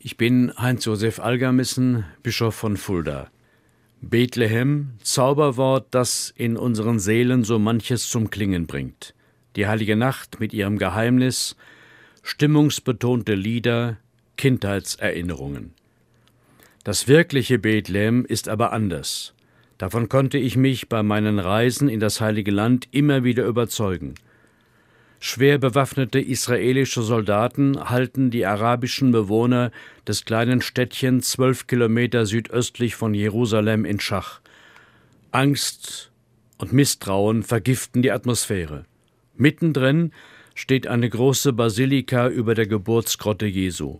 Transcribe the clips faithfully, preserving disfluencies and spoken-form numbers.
Ich bin Heinz-Josef Algermissen, Bischof von Fulda. Bethlehem, Zauberwort, das in unseren Seelen so manches zum Klingen bringt. Die heilige Nacht mit ihrem Geheimnis, stimmungsbetonte Lieder, Kindheitserinnerungen. Das wirkliche Bethlehem ist aber anders. Davon konnte ich mich bei meinen Reisen in das Heilige Land immer wieder überzeugen. Schwer bewaffnete israelische Soldaten halten die arabischen Bewohner des kleinen Städtchens zwölf Kilometer südöstlich von Jerusalem in Schach. Angst und Misstrauen vergiften die Atmosphäre. Mittendrin steht eine große Basilika über der Geburtsgrotte Jesu.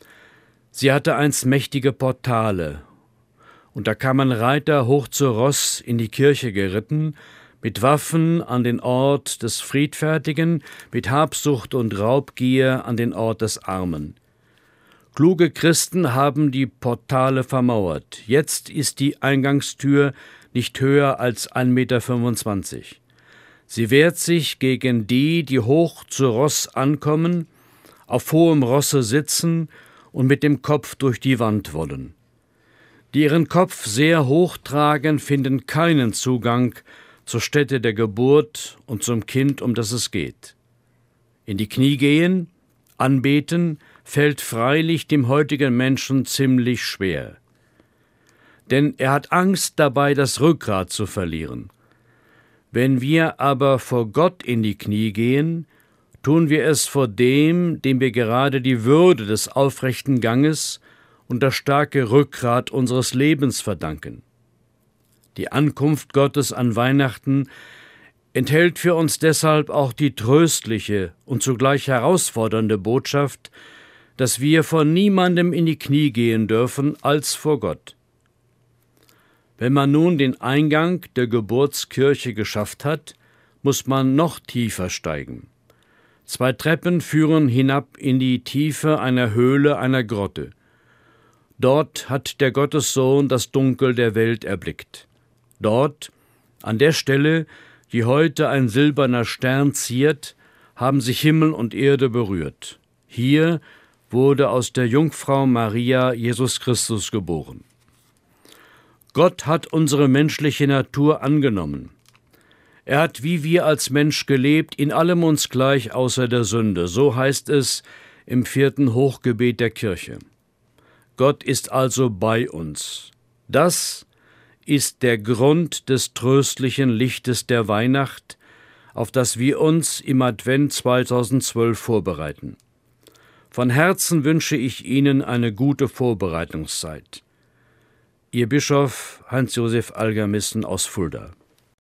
Sie hatte einst mächtige Portale, und da kamen Reiter hoch zu Ross in die Kirche geritten, mit Waffen an den Ort des Friedfertigen, mit Habsucht und Raubgier an den Ort des Armen. Kluge Christen haben die Portale vermauert. Jetzt ist die Eingangstür nicht höher als ein Meter fünfundzwanzig. Sie wehrt sich gegen die, die hoch zu Ross ankommen, auf hohem Rosse sitzen und mit dem Kopf durch die Wand wollen. Die ihren Kopf sehr hoch tragen, finden keinen Zugang zur Stätte der Geburt und zum Kind, um das es geht. In die Knie gehen, anbeten, fällt freilich dem heutigen Menschen ziemlich schwer. Denn er hat Angst dabei, das Rückgrat zu verlieren. Wenn wir aber vor Gott in die Knie gehen, tun wir es vor dem, dem wir gerade die Würde des aufrechten Ganges und das starke Rückgrat unseres Lebens verdanken. Die Ankunft Gottes an Weihnachten enthält für uns deshalb auch die tröstliche und zugleich herausfordernde Botschaft, dass wir vor niemandem in die Knie gehen dürfen als vor Gott. Wenn man nun den Eingang der Geburtskirche geschafft hat, muss man noch tiefer steigen. Zwei Treppen führen hinab in die Tiefe einer Höhle, einer Grotte. Dort hat der Gottessohn das Dunkel der Welt erblickt. Dort, an der Stelle, die heute ein silberner Stern ziert, haben sich Himmel und Erde berührt. Hier wurde aus der Jungfrau Maria Jesus Christus geboren. Gott hat unsere menschliche Natur angenommen. Er hat wie wir als Mensch gelebt, in allem uns gleich außer der Sünde. So heißt es im vierten Hochgebet der Kirche. Gott ist also bei uns. Das ist der Grund des tröstlichen Lichtes der Weihnacht, auf das wir uns im Advent zweitausendzwölf vorbereiten. Von Herzen wünsche ich Ihnen eine gute Vorbereitungszeit. Ihr Bischof Heinz-Josef Algermissen aus Fulda.